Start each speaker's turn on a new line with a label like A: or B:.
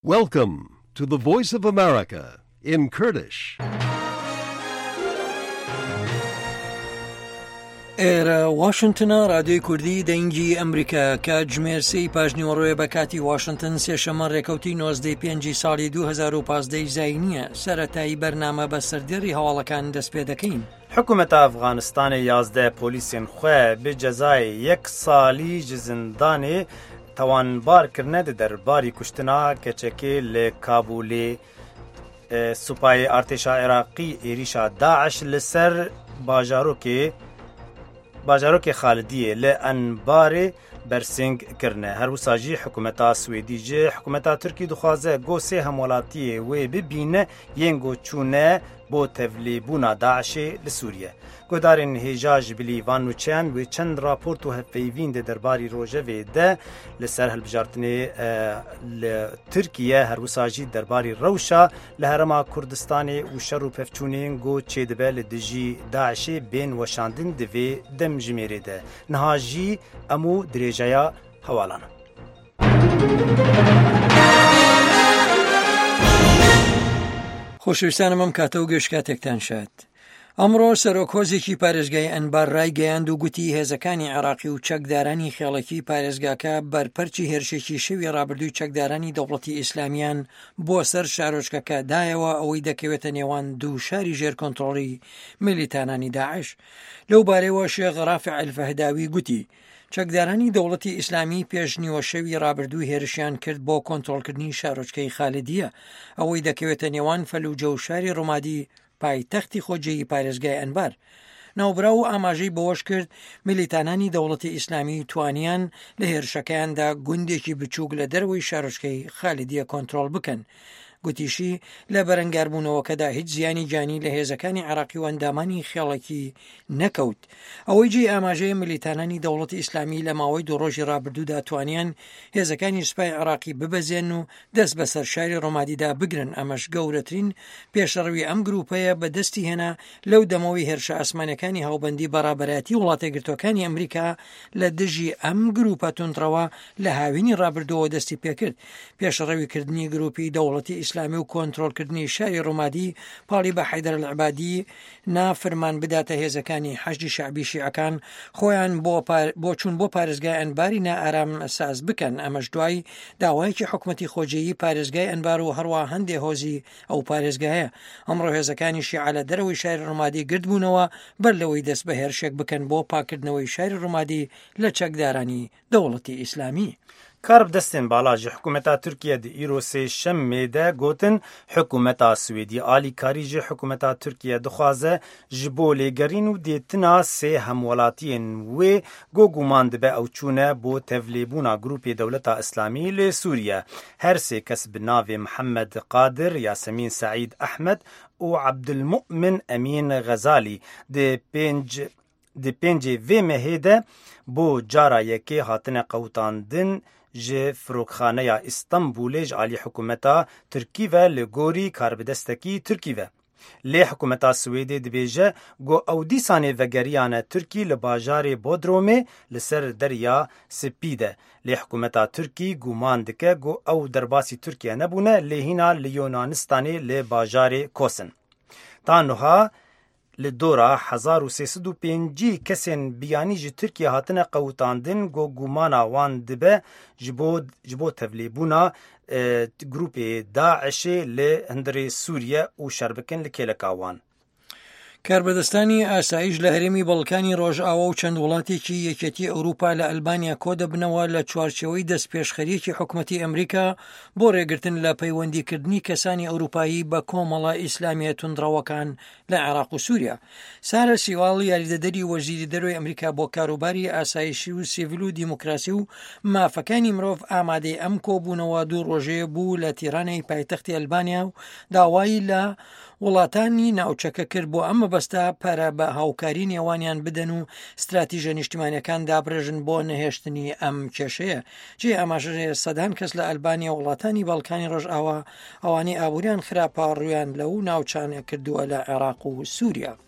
A: Welcome to the Voice of America in Kurdish.
B: ئێرە واشنگتنە رادیۆی کوردی دەنگی ئەمریکا کاتژمێر 3 پاژنیوەڕۆیە بە کاتی واشنگتن سێشەمە ڕێکەوتی 95 ساڵی 2015 زای نییە سەرەتایی بەرنامە بە سەردێڕی هەواڵەکان دەست پێ دەکەین.
C: حکومەتا ئەفغانستانê 11 پۆلیسên xwe bi cezayê 1 salî ji zindanê tawanbarkirine di derbarî kuştina keçekê li Kabûlê. Supayê Artêşa Iraqî êrişa Daeş li ser bajarokê Xalidiyê li Enbarê bersing kirine. Her wisa jî hikûmeta Swêdî ji hikûmeta Tirkî dixwaze gosê hemwelatiyê wê bibîne yên goçûne bo tevlîbûna Daişê li Sûriye. Guhdarên hêja ji bilîvan û çend wê çend raport û hevpeyvîn de derbarî rojevê de li ser hilbijartinê li Tirkiye her wisa jî derbarî rewşa li Herêma Kurdistanê û şer û pevçûnên got çêdibe li dijî Daişê bên weşandin di vê demjimêrê de. Niha jî emû dirêjeya hewalan.
B: خۆشەویستانم ئەم کاتە و گەشتکاتێکتان شاد. ئەمڕۆ سەرۆکۆزێکی پارێزگای ئەنبار ڕایگەیاند و گوتی هێزەکانی عێراقی و چەکدارانی خێڵەکی پارێزگاکە بەرپەرچی هێرشێکی شەوی ڕابردووی چەکدارانی دەوڵەتی ئیسلامیان بۆ سەر شارۆچکەکە دایەوە ئەوەی دەکەوێتە نێوان دوو شاری ژێر کۆنتڕۆڵی میلیتانانی داعش. لەو بارەوە شێخ ڕافع الفەهداوی گوتی چەکدارانی دەوڵەتی ئیسلامی پێش نیوە شەوی ڕابردووی هێرشیان کرد بۆ کۆنتڕۆڵکردنی شارۆچکەی خالدیە ئەوەی دەکەوێتە نێوان فەلوجە و شاری ڕۆمادی پایتەختی خۆجێی پارێزگای ئەنبار. ناوبرا و ئاماژەی بەوەش کرد میلیتانانی دەوڵەتی ئیسلامی توانیان لە هێرشەکەیاندا گوندێکی بچووک لە دەروەی شارۆچکەی خالدیە کۆنتڕۆڵ بکەن. گوتیشی لە بەرەنگاربوونەوەکەدا هیچ زیانی جانی لە هێزەکانی عێراقی و ئەندامانی خێڵەکی نەکەوت. ئەوەی جێ ئاماژەیە میلیتانانی دەوڵەتی ئیسلامی لە ماوەی دوو ڕۆژی ڕابردوودا توانیان هێزەکانی سوپای عێراقی ببەزێن و دەست بەسەر شاری ڕۆمادیدا بگرن. ئەمەش گەورەترین پێشەڕەوی ئەم گروپەیە بەدەستی هێنا لەو دەمەوەی هێرشە ئاسمانەکانی هاوبەندی بەڕابەرەتی وڵاتە یەکگرتووەکانی ئەمریکا لە دژی ئەم گروپە تونتڕەوە لە هاوینی ڕابردووەوە دەستی پێکرد. پێشەڕەویکردنی گروپی دەوڵەتی ئیسلامی و کۆنتڕۆڵکردنی شاری ڕۆمادی پاڵی بە حەیدەر العبادی نافرمان بداتە هێزەکانی حەشدی شەعبی شیعەکان خۆیان بۆ چوون بۆ پارێزگای ئەنباری نائارام ساز بکەن. ئەمەش دوای داوایەکی حکومەتی خۆجێیی پارێزگای ئەنبار و هەروە هەندێک هۆزی ئەو پارێزگایە. ئەمڕۆ هێزەکانی شیعە لە دەرەوەی شاری ڕۆمادی گردبوونەوە بەر لەوەی دەست بە هێرشێک بکەن بۆ پاکردنەوەی شاری ڕۆمادی لە چەکدارانی دەوڵەتی ئیسلامی.
C: کار دەستên bala ji hikûmeta Tirkiye di îro sêşemê de gotin hikûmeta Swêdî alîkarî ji hikûmeta Tirkiye dixwaze ji bo lêgerîn û dêtina sê hemwelatiyên wê got guman dibe ew çûne bo tevlîbûna grûpê Dewleta Îslamî lê Sûriye. Her sê kes bi navê Mihemed Qadir, Yasemîn Saîd Ehmed û Abdulmu'min Emîn Ghezalî di pêncê vê mehê de bo cara yekê hatine qewtandin ji Firokxaneya İstanbulê ji alî hikûmeta Tirkî ve li gorî karbidestekî Tirkî ve. Lê hikûmeta Swêdê dibêje got ew dîsanê vegeriyane Tirkî li bajarê Bodromê li ser Derya Spî de. Lê hikûmeta Tirkî guman dike got ew derbasî Tirkiye nebûne lêhîna li Yunanistanê li bajarê Kosin. Ta niha li dora 1305 kesên biyanî ji Tirkiye hatine qewtandin got gumana wan dibe ji bo tevlîbûna grûpê Daişê li hundirê Sûriye û şerbikin li kêleka wan.
B: کاربەدەستانی ئاسایش لە هەرێمی بەڵکانی ڕۆژئاوا و چەند وڵاتێکی یەکێتی ئەوروپا لە ئەلبانیا کۆ دەبنەوە لە چوارچێوەی دەستپێشخەریەکی حکومەتی ئەمریکا بۆ ڕێگرتن لە پەیوەندیکردنی کەسانی ئەوروپایی بە کۆمەڵە ئیسلامیە توندڕەوەکان لە عێراق و سووریا. سارە سیواڵ یاریدەدەری وەزیری دەرۆی ئەمریکا بۆ کاروباری ئاسایشی و سیڤیل و دیموکراسی و مافەکانی مرۆڤ ئامادەی ئەم کۆبوونەوە دوو ڕۆژەیە بوو لە تیرانەی پایتەختی ئەلبانیا و داوایی لە وڵاتانی ناوچەکە کرد بۆ ئەمە بەستا پارە بە هاوکاری نێوانیان بدەن و استراتیژە نیشتیمانیەکان دابڕێژن بۆ نەهێشتنی ئەم کێشەیە. جێ ئاماژەیە سەدان کەس لە ئەلبانیا وڵاتانی باڵکانی ڕۆژئاوا ئەوانەی ئابووریان خراپە ڕویان لەو ناوچانە کردووە لە عێراق و سووریا.